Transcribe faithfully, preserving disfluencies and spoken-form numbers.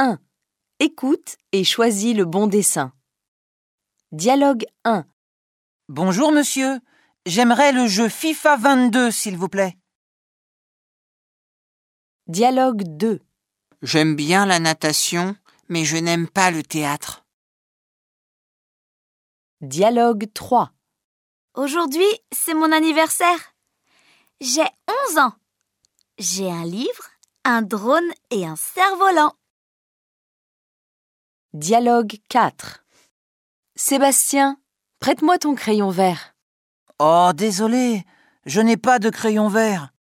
un. Écoute et choisis le bon dessin. Dialogue un. Bonjour monsieur, j'aimerais le jeu FIFA vingt-deux s'il vous plaît. Dialogue deux. J'aime bien la natation, mais je n'aime pas le théâtre. Dialogue trois. Aujourd'hui, c'est mon anniversaire. J'ai onze ans. J'ai un livre, un drone et un cerf-volant. Dialogue quatre. Sébastien, prête-moi ton crayon vert. Oh désolé, je n'ai pas de crayon vert.